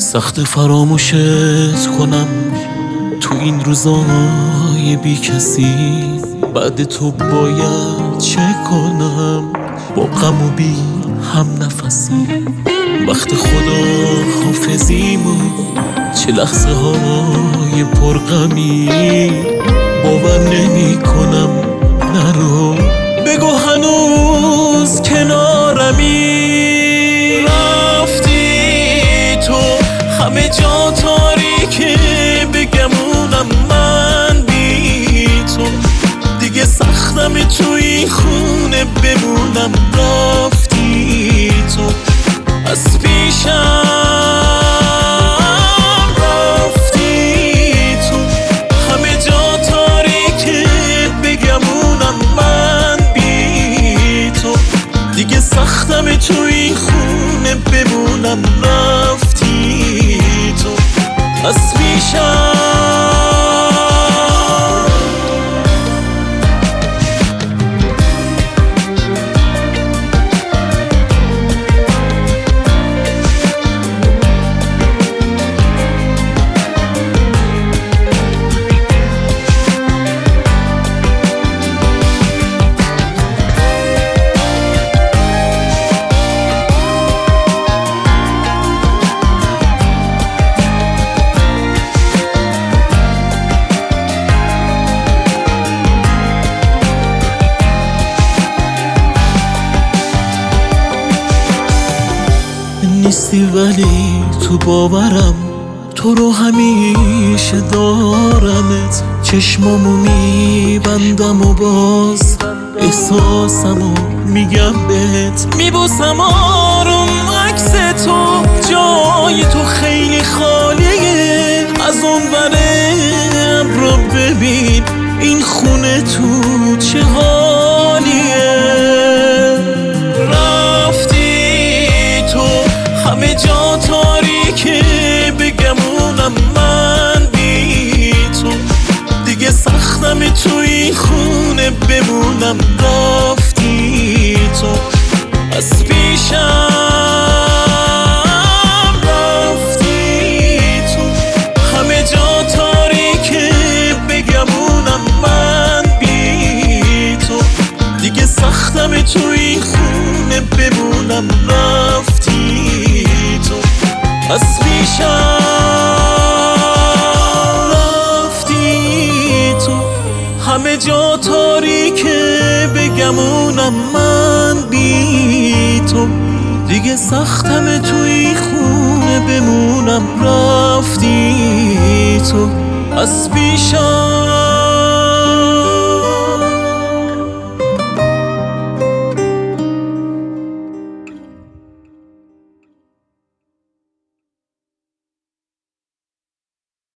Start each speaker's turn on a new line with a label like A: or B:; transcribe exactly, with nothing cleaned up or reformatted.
A: سخت فراموشت کنم تو این روزای بی کسی. بعد تو باید چه کنم با غم و بی هم نفسی. وقت خدا حافظیمون چه لحظه های پرغمی. باور نمی کنم نرو بگو هنوز کنارمی. رفتی تو همه جا تاریکه بگمونم من بی تو. دیگه سختم تو این خونه بمونم. رفتی تو از پیشم رفتی تو همه جا تاریکه بگمونم من بی تو. دیگه سختم تو این خونه بمونم. رفتی تو از پیشم. نیستی ولی تو باورم تو رو همیشه دارمت. چشمامو میبندم و باز احساسمو میگم بهت. میبوسم آروم عکس تو جای تو خیلی خالیه. از اون ور رو ببین این خونه تو چه حالیه. همه جا تاریکه بگمونم من بی تو. دیگه سختم تو این خونه بمونم. رفتی تو از پیشم رفتی تو همه جا تاریکه بگمونم من بی تو. دیگه سختم تو این خونه بمونم. رفتی از پیشم رفتی تو همه جا تاریکه بگمونم من بی تو. دیگه سختم توی خونه بمونم. رفتی تو از پیشم.